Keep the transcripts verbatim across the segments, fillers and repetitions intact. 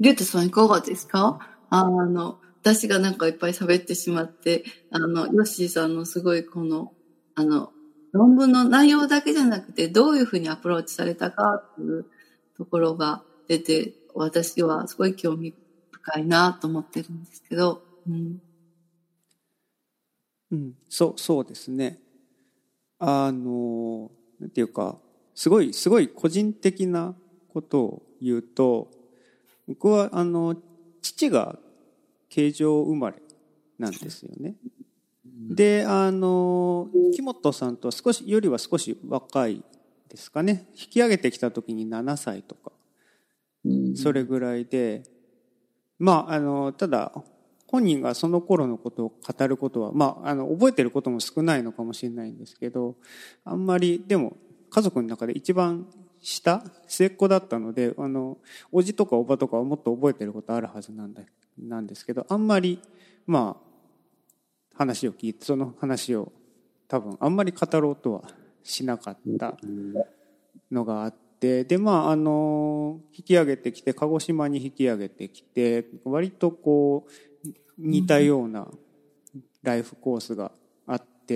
リュウトさんいかがですか？あの、私がなんかいっぱい喋ってしまって、あの、ヨッシーさんのすごいこの、あの、論文の内容だけじゃなくて、どういうふうにアプローチされたかっていうところが出て、私はすごい興味深いなと思ってるんですけど、うん。 うん、そう、そうですね。あの、なんていうか、すごい、すごい個人的なことを言うと、僕は、あの、父が慶長生まれなんですよね。で、あの、木本さんと少し、よりは少し若いですかね。引き上げてきた時にななさいとか、それぐらいで、まあ、あの、ただ、本人がその頃のことを語ることは、まあ、あの、覚えてることも少ないのかもしれないんですけど、あんまり、でも、家族の中で一番下、末っ子だったので、あの、おじとかおばとかはもっと覚えてることあるはずなんだ、なんですけど、あんまり、まあ、話を聞いて、その話を多分あんまり語ろうとはしなかったのがあって、で、まあ、あの、引き上げてきて、鹿児島に引き上げてきて、割とこう、似たようなライフコースがあって、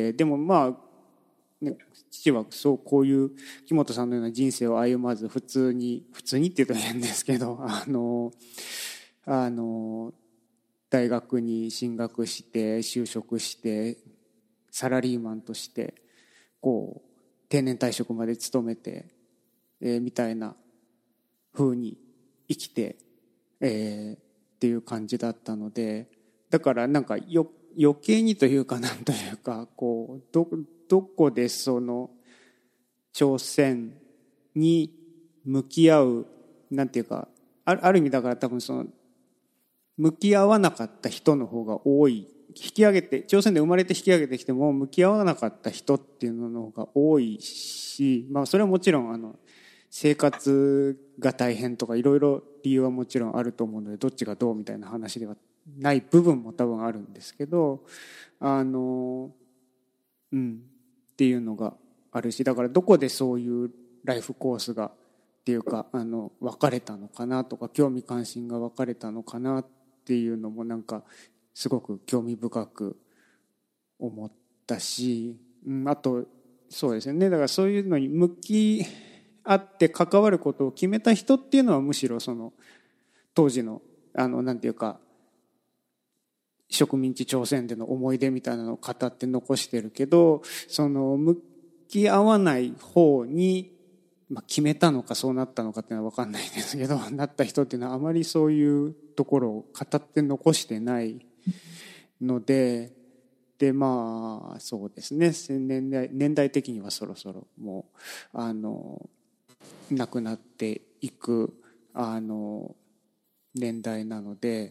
でもまあ、ね、父はそうこういう木本さんのような人生を歩まず普通に普通にって言うと変ですけどあのあの大学に進学して就職してサラリーマンとしてこう定年退職まで勤めて、えー、みたいな風に生きて、えー、っていう感じだったので、だからなんかよ余計にというかなんというかこうどどこでその朝鮮に向き合うなんていうかあるある意味だから多分その向き合わなかった人の方が多い、引き上げて朝鮮で生まれて引き上げてきても向き合わなかった人っていうのの方が多いし、まあそれはもちろんあの生活が大変とかいろいろ理由はもちろんあると思うのでどっちがどうみたいな話ではない部分も多分あるんですけど、あのうんっていうのがあるし、だからどこでそういうライフコースがっていうかあの分かれたのかなとか興味関心が分かれたのかなっていうのもなんかすごく興味深く思ったし、うん、あとそうですね、だからそういうのに向き合って関わることを決めた人っていうのはむしろその当時のあのなんていうか植民地朝鮮での思い出みたいなのを語って残してるけど、その向き合わない方に、まあ、決めたのかそうなったのかっていうのは分かんないですけどなった人っていうのはあまりそういうところを語って残してないので、でまあそうですね、年代年代的にはそろそろもうあの亡くなっていくあの年代なので、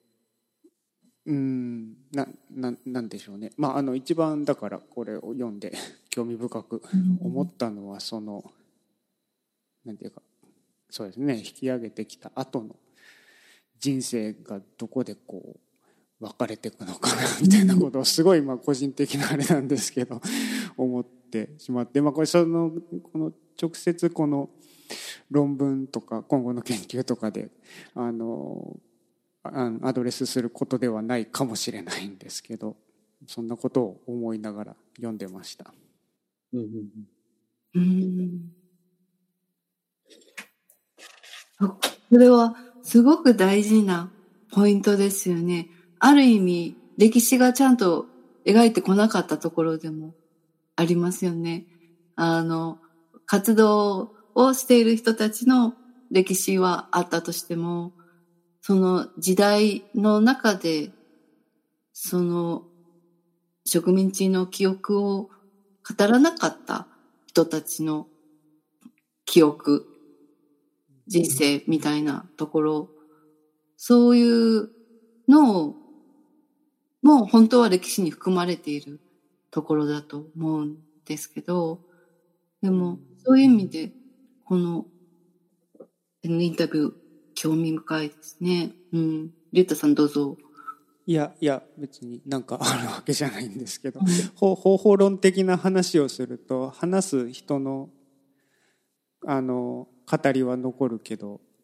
うんなななんでしょうね、まああの一番だからこれを読んで興味深く思ったのはそのなんていうかそうですね、引き上げてきた後の人生がどこでこう分かれていくのかなみたいなことをすごいまあ個人的なあれなんですけど思ってしまって、まあこれそのこの直接この論文とか今後の研究とかであのアドレスすることではないかもしれないんですけど、そんなことを思いながら読んでました。 うんうん、それはすごく大事なポイントですよね。ある意味歴史がちゃんと描いてこなかったところでもありますよね。あの活動をしている人たちの歴史はあったとしても、その時代の中でその植民地の記憶を語らなかった人たちの記憶、人生みたいなところ、そういうのをもう本当は歴史に含まれているところだと思うんですけど、でもそういう意味でこのインタビュー興味深いですね。うん、リュッタさんどうぞ。 いやいや別になんかあるわけじゃないんですけど、うん、方法論的な話をすると話す人のあの語りは残るけど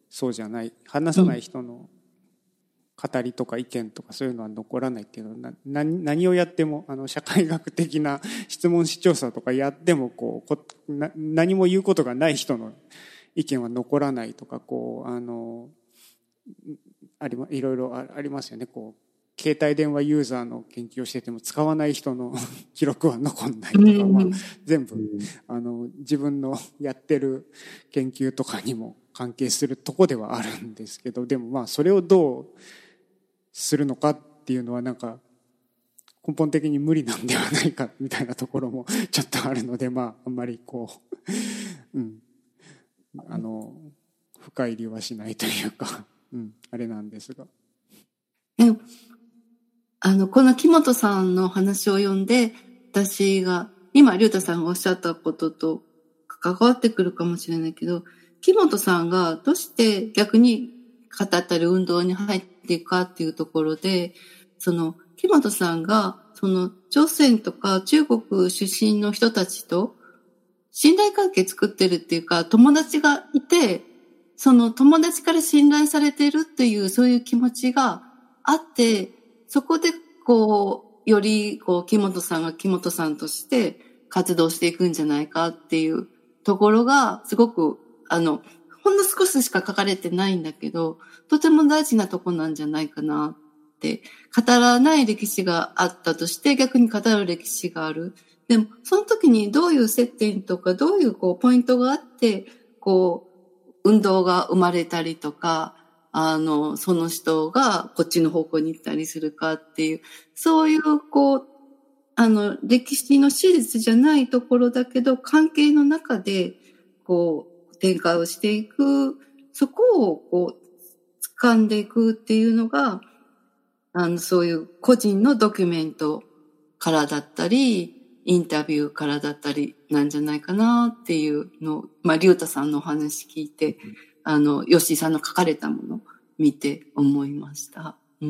そうじゃない、話さない人の語りとか意見とかそういうのは残らないっていうのは、な何をやってもあの社会学的な質問紙調査とかやってもこうこな何も言うことがない人の意見は残らないとか、こうあのありいろいろありますよね。こう携帯電話ユーザーの研究をしてても使わない人の記録は残んないとか、まあ、全部あの自分のやってる研究とかにも関係するとこではあるんですけど、でもまあそれをどうするのかっていうのはなんか根本的に無理なんではないかみたいなところもちょっとあるので、まああんまりこう、うん、あの深入りはしないというか、うん、あれなんですが。 でもあのこの木本さんの話を読んで、私が今龍太さんがおっしゃったことと関わってくるかもしれないけど、木本さんがどうして逆に語ったり運動に入っていくかっていうところで、その木本さんがその朝鮮とか中国出身の人たちと信頼関係作ってるっていうか、友達がいて、その友達から信頼されてるっていうそういう気持ちがあって、そこでこうよりこう木本さんが木本さんとして活動していくんじゃないかっていうところがすごくあのほんの少ししか書かれてないんだけど、とても大事なとこなんじゃないかなって。語らない歴史があったとして逆に語る歴史がある。でもその時にどういう接点とかどういうこうポイントがあってこう運動が生まれたりとか、あのその人がこっちの方向に行ったりするかっていう、そういうこうあの歴史の史実じゃないところだけど関係の中でこう展開をしていく、そこをこう掴んでいくっていうのが、あのそういう個人のドキュメントからだったりインタビューからだったりなんじゃないかなっていうのを、まあ龍太さんのお話聞いて、あの吉井さんの書かれたものを見て思いました。うん、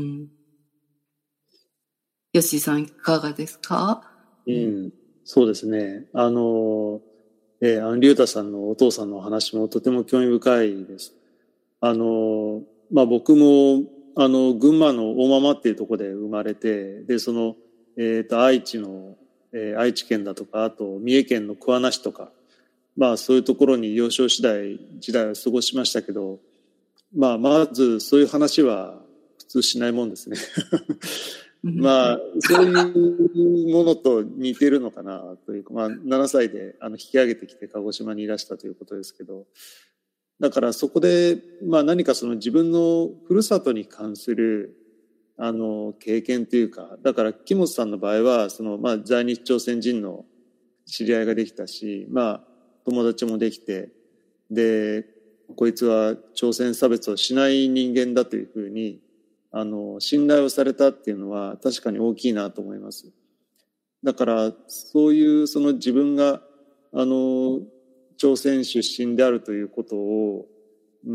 吉井さんいかがですか？ うん、そうですね。あのえー、あの龍太さんのお父さんの話もとても興味深いです。あのまあ僕もあの群馬の大間々っていうところで生まれて、でそのえっと愛知の、えー、愛知県だとか、あと三重県の桑名市とか、まあそういうところに幼少時代時代を過ごしましたけど、まあまずそういう話は普通しないもんですね。まあそういうものと似てるのかなというか、まあななさいであの引き上げてきて鹿児島にいらしたということですけど、だからそこでまあ何かその自分のふるさとに関するあの経験というか、だから木本さんの場合はそのまあ在日朝鮮人の知り合いができたし、まあ友達もできて、でこいつは朝鮮差別をしない人間だというふうにあの信頼をされたっていうのは確かに大きいなと思います。だからそういうその自分があの朝鮮出身であるということを、うん、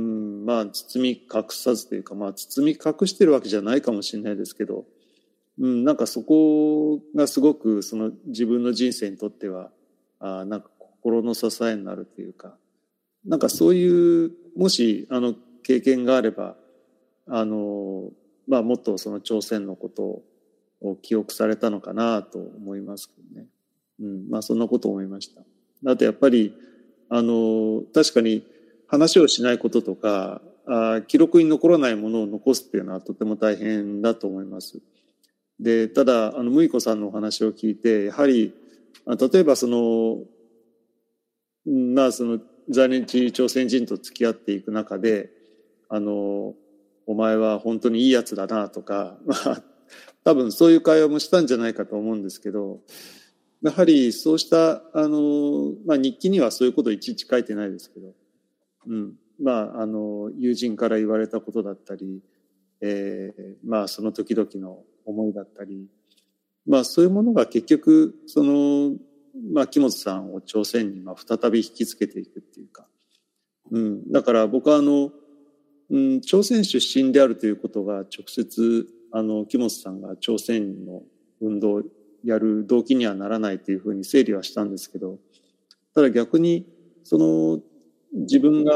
まあ包み隠さずというか、まあ包み隠してるわけじゃないかもしれないですけど、うん、なんかそこがすごくその自分の人生にとってはあなんか心の支えになるというか、なんかそういうもしあの経験があればあのまあもっとその朝鮮のことを記憶されたのかなと思いますけどね。うん、まあそんなこと思いました。あとやっぱりあの確かに話をしないこととかあ記録に残らないものを残すっていうのはとても大変だと思います。でただあのむいこさんのお話を聞いて、やはり例えばそのまあその在日朝鮮人と付き合っていく中で、あのお前は本当にいいやつだなとか、まあ多分そういう会話もしたんじゃないかと思うんですけど、やはりそうしたあの、まあ、日記にはそういうことをいちいち書いてないですけど、うん、まああの友人から言われたことだったり、えー、まあその時々の思いだったり、まあそういうものが結局そのまあ木本さんを朝鮮にまあ再び引きつけていくっていうか、うん、だから僕はあの、うん、朝鮮出身であるということが直接あの木本さんが朝鮮の運動をやる動機にはならないというふうに整理はしたんですけど、ただ逆にその自分が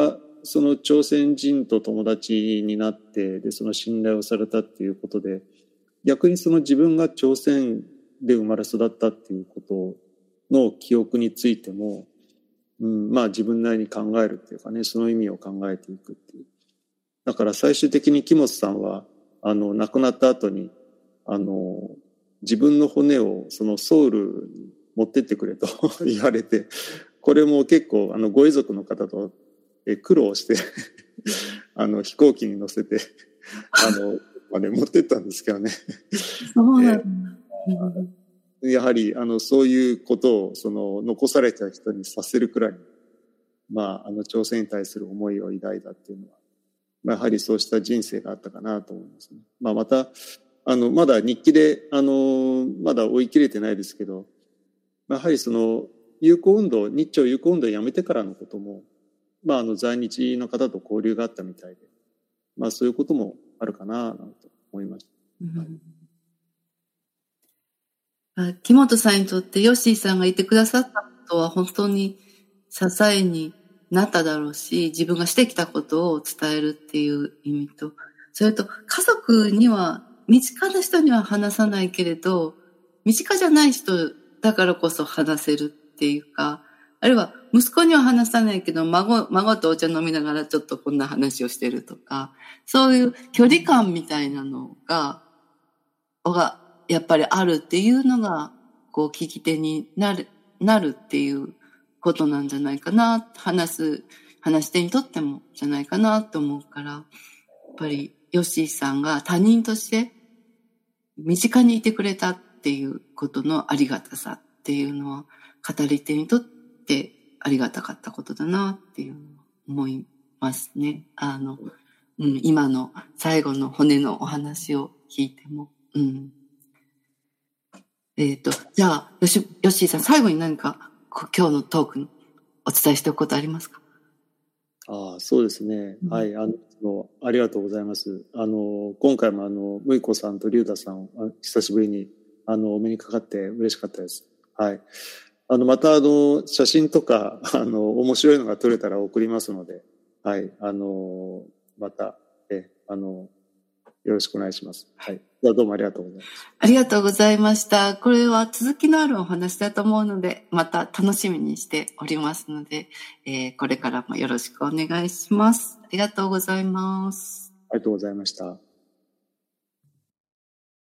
その朝鮮人と友達になって、で、その信頼をされたっていうことで、逆にその自分が朝鮮で生まれ育ったっていうことの記憶についても、うん、まあ自分なりに考えるっていうかね、その意味を考えていくっていう。だから最終的に木本さんは、あの、亡くなった後に、あの、自分の骨をそのソウルに持ってってくれと言われて、これも結構、あの、ご遺族の方とえ苦労してあの、飛行機に乗せて、あの、まで持ってったんですけどね。 そうなんだ。 やはり、あの、そういうことを、その、残された人にさせるくらい、まあ、あの、朝鮮に対する思いを抱いたっていうのは、まあ、やはりそうした人生があったかなと思いますね。まあ、また、あの、まだ日記で、あの、まだ追い切れてないですけど、やはりその、友好運動、日朝友好運動をやめてからのことも、まあ、あの、在日の方と交流があったみたいで、まあ、そういうこともあるかな、なんて思いました。 うん、木本さんにとってヨッシーさんがいてくださったことは本当に支えになっただろうし、自分がしてきたことを伝えるっていう意味と、それと家族には、身近な人には話さないけれど、身近じゃない人だからこそ話せるっていうか、あるいは息子には話さないけど、孫、孫とお茶飲みながらちょっとこんな話をしてるとか、そういう距離感みたいなのが、がやっぱりあるっていうのが、こう聞き手になる、なるっていうことなんじゃないかな、話す、話し手にとってもじゃないかなと思うから、やっぱりヨッシーさんが他人として身近にいてくれたっていうことのありがたさっていうのは、語り手にとってありがたかったことだなっていうのを思いますね。あの、うん、今の最後の骨のお話を聞いても。うん、えっと、じゃあ、よし、よっしーさん、最後に何か今日のトークのお伝えしておくことありますか？ ああ、そうですね。うん、はい、あの、ありがとうございます。あの、今回もあの、むいこさんとりゅうたさん、久しぶりに、あの、お目にかかって嬉しかったです。はい。あの、またあの、写真とか、あの、面白いのが撮れたら送りますので、はい、あの、また、え、あの、よろしくお願いします。はい。ではどうもありがとうございます。 ありがとうございました。これは続きのあるお話だと思うので、また楽しみにしておりますので、えー、これからもよろしくお願いします。ありがとうございます。 ありがとうございました。